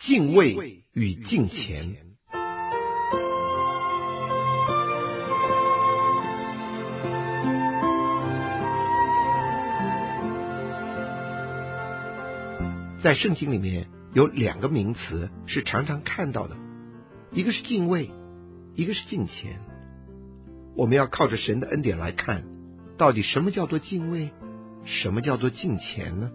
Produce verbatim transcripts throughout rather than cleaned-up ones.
敬畏与敬虔。在圣经里面有两个名词是常常看到的，一个是敬畏，一个是敬虔。我们要靠着神的恩典来看，到底什么叫做敬畏，什么叫做敬虔呢？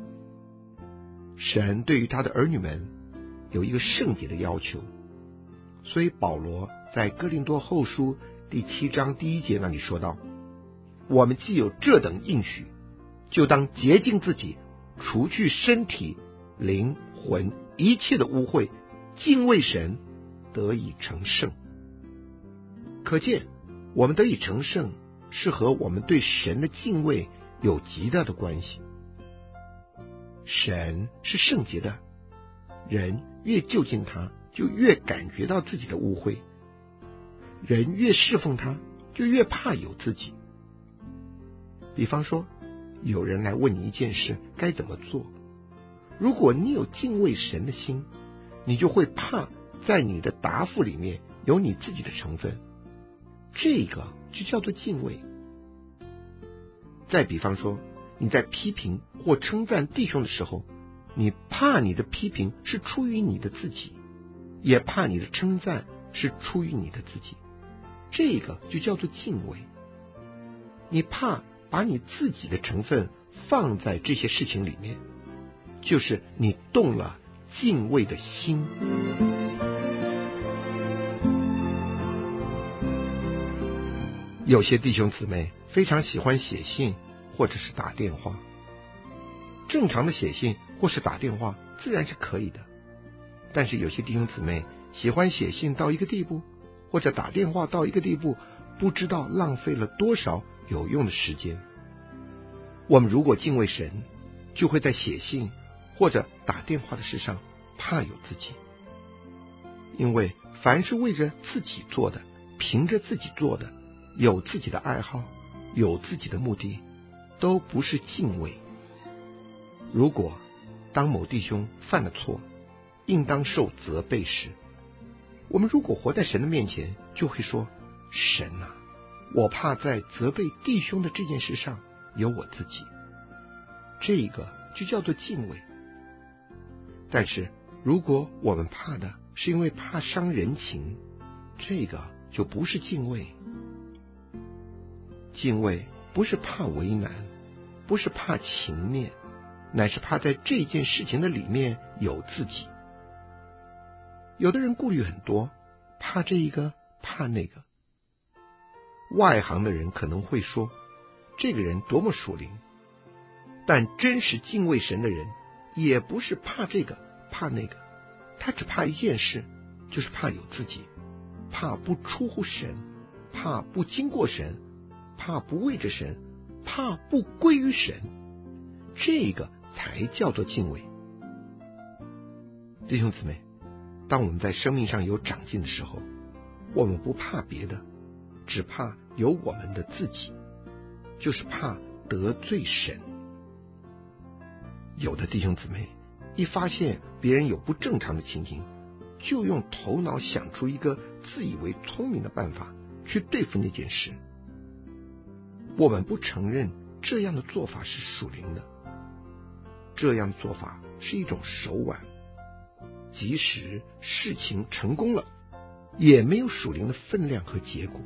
神对于他的儿女们有一个圣洁的要求，所以保罗在哥林多后书第七章第一节那里说道，我们既有这等应许，就当洁净自己，除去身体、灵、魂一切的污秽，敬畏神，得以成圣。可见我们得以成圣是和我们对神的敬畏有极大的关系。神是圣洁的，人越就近他，就越感觉到自己的污秽，人越侍奉他，就越怕有自己。比方说，有人来问你一件事该怎么做，如果你有敬畏神的心，你就会怕在你的答复里面有你自己的成分，这个就叫做敬畏。再比方说，你在批评或称赞弟兄的时候，你怕你的批评是出于你的自己，也怕你的称赞是出于你的自己，这个就叫做敬畏。你怕把你自己的成分放在这些事情里面，就是你动了敬畏的心。有些弟兄姊妹非常喜欢写信或者是打电话，正常的写信或是打电话自然是可以的，但是有些弟兄姊妹喜欢写信到一个地步，或者打电话到一个地步，不知道浪费了多少有用的时间。我们如果敬畏神，就会在写信或者打电话的事上怕有自己，因为凡是为着自己做的，凭着自己做的，有自己的爱好，有自己的目的，都不是敬畏。如果当某弟兄犯了错，应当受责备时，我们如果活在神的面前，就会说，神啊，我怕在责备弟兄的这件事上有我自己，这个就叫做敬畏。但是如果我们怕的是因为怕伤人情，这个就不是敬畏。敬畏不是怕为难，不是怕情面，乃是怕在这件事情的里面有自己。有的人顾虑很多，怕这一个怕那个。外行的人可能会说，这个人多么属灵，但真实敬畏神的人也不是怕这个怕那个，他只怕一件事，就是怕有自己，怕不出乎神，怕不经过神，怕不为着神，怕不归于神，这个才叫做敬畏。弟兄姊妹，当我们在生命上有长进的时候，我们不怕别的，只怕有我们的自己，就是怕得罪神。有的弟兄姊妹一发现别人有不正常的情形，就用头脑想出一个自以为聪明的办法去对付那件事。我们不承认这样的做法是属灵的，这样的做法是一种手腕，即使事情成功了，也没有属灵的分量和结果。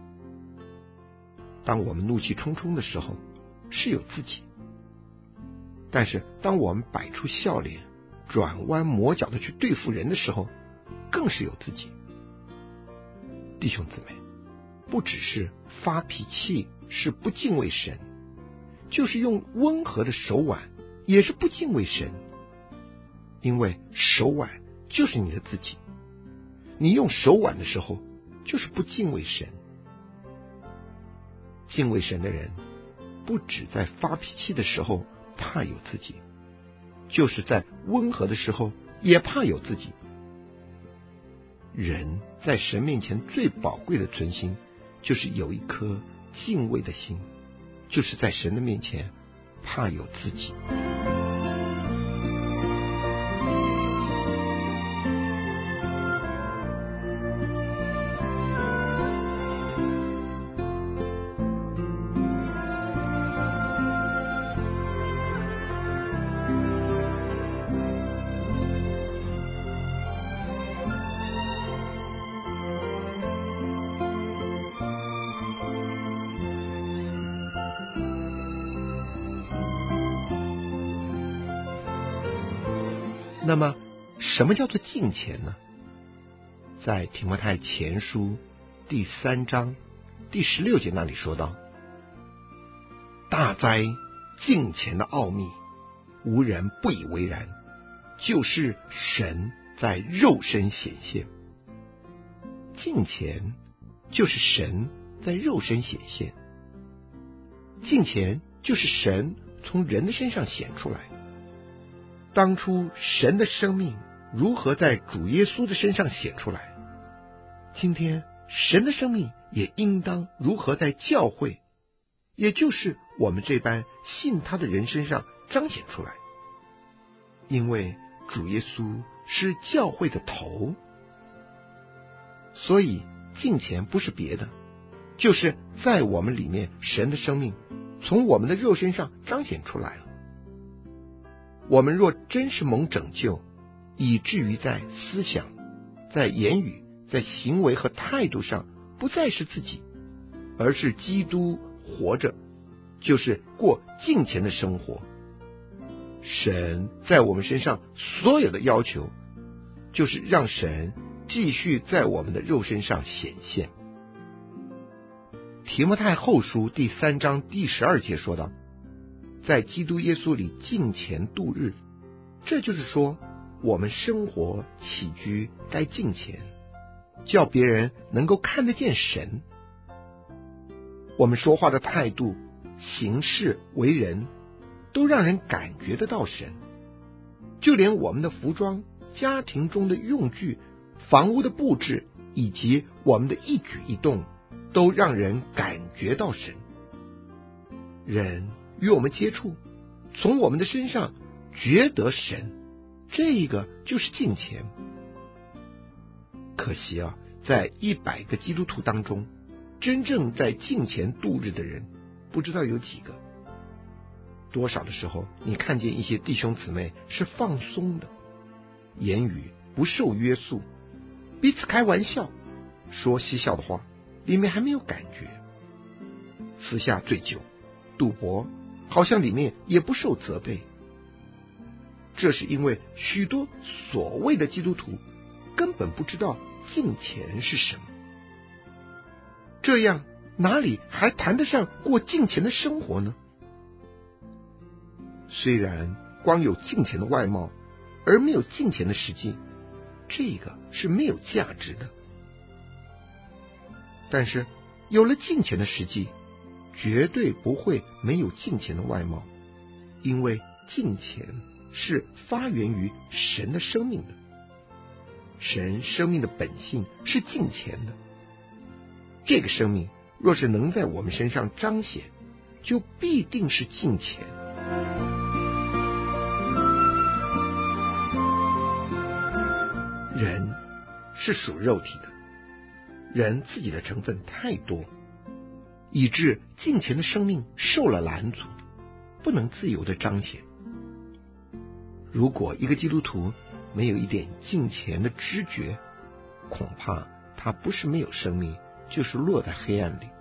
当我们怒气冲冲的时候，是有自己，但是当我们摆出笑脸，转弯抹角的去对付人的时候，更是有自己。弟兄姊妹，不只是发脾气是不敬畏神，就是用温和的手腕也是不敬畏神，因为手腕就是你的自己，你用手腕的时候就是不敬畏神。敬畏神的人不只在发脾气的时候怕有自己，就是在温和的时候也怕有自己。人在神面前最宝贵的存心，就是有一颗敬畏的心，就是在神的面前怕有自己。 那么什么叫做敬虔呢？在提摩太前书第三章第十六节那里说道：大哉敬虔的奥秘，无人不以为然，就是神在肉身显现。敬虔就是神在肉身显现，敬虔就是神从人的身上显出来。当初神的生命如何在主耶稣的身上显出来，今天神的生命也应当如何在教会，也就是我们这般信他的人身上彰显出来。因为主耶稣是教会的头，所以敬虔不是别的，就是在我们里面神的生命从我们的肉身上彰显出来了。我们若真是蒙拯救，以至于在思想、在言语、在行为和态度上不再是自己，而是基督活着，就是过敬虔的生活。神在我们身上所有的要求，就是让神继续在我们的肉身上显现。提摩太后书第三章第十二节说道：在基督耶稣里敬虔度日，这就是说我们生活起居该敬虔，叫别人能够看得见神。我们说话的态度、行事为人，都让人感觉得到神。就连我们的服装、家庭中的用具、房屋的布置，以及我们的一举一动，都让人感觉到神。人与我们接触，从我们的身上觉得神，这个就是敬虔。可惜啊，在一百个基督徒当中，真正在敬虔度日的人，不知道有几个。多少的时候，你看见一些弟兄姊妹是放松的，言语不受约束，彼此开玩笑，说嬉笑的话，里面还没有感觉。私下醉酒、赌博，好像里面也不受责备。这是因为许多所谓的基督徒根本不知道敬虔是什么，这样哪里还谈得上过敬虔的生活呢？虽然光有敬虔的外貌，而没有敬虔的实际，这个是没有价值的。但是有了敬虔的实际，绝对不会没有敬虔的外貌，因为敬虔是发源于神的生命的，神生命的本性是敬虔的。这个生命若是能在我们身上彰显，就必定是敬虔。人是属肉体的，人自己的成分太多，以致敬虔的生命受了拦阻，不能自由的彰显。如果一个基督徒没有一点敬虔的知觉，恐怕他不是没有生命，就是落在黑暗里。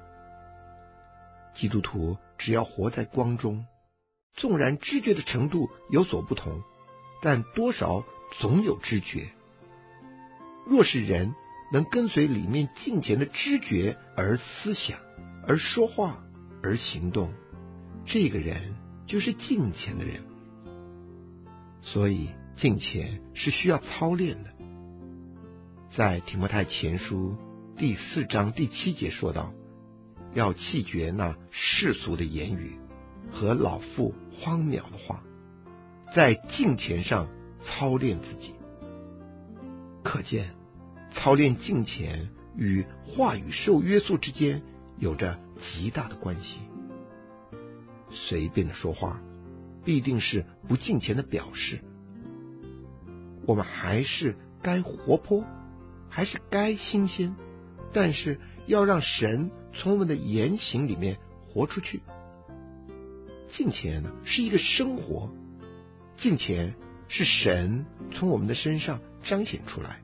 基督徒只要活在光中，纵然知觉的程度有所不同，但多少总有知觉。若是人能跟随里面敬虔的知觉而思想，而说话，而行动，这个人就是敬虔的人。所以敬虔是需要操练的。在提摩太前书第四章第七节说道：要弃绝那世俗的言语和老妇荒渺的话，在敬虔上操练自己。可见操练敬虔与话语受约束之间有着极大的关系。随便的说话必定是不敬虔的表示。我们还是该活泼，还是该新鲜，但是要让神从我们的言行里面活出去。敬虔是一个生活，敬虔是神从我们的身上彰显出来。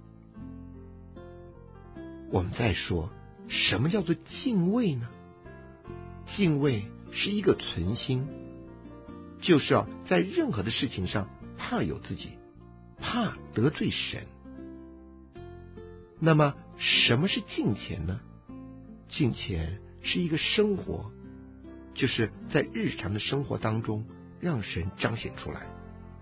我们再说，什么叫做敬畏呢？敬畏是一个存心，就是要在任何的事情上怕有自己， 怕得罪神。那么什么是敬虔呢？敬虔是一个生活，就是在日常的生活当中让神彰显出来。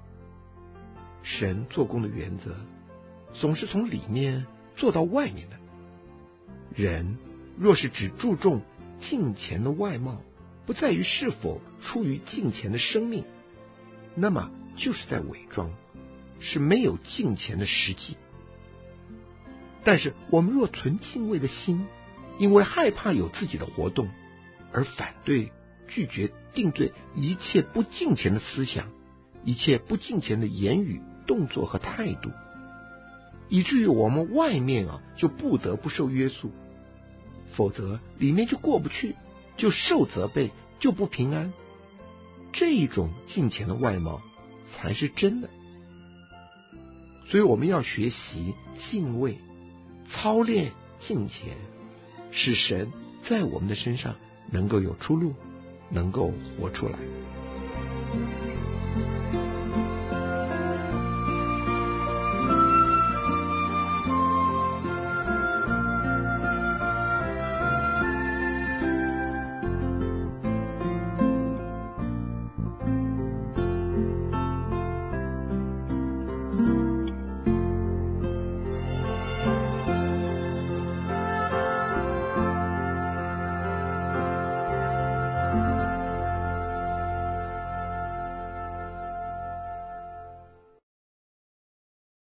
神做工的原则总是从里面做到外面的。人若是只注重敬虔的外貌，不在于是否出于敬虔的生命，那么就是在伪装，是没有敬虔的实际。但是我们若存敬畏的心，因为害怕有自己的活动，而反对拒绝定罪一切不敬虔的思想，一切不敬虔的言语动作和态度，以至于我们外面啊就不得不受约束，否则里面就过不去，就受责备，就不平安。这一种敬虔的外貌才是真的。所以我们要学习敬畏，操练敬虔，使神在我们的身上能够有出路，能够活出来。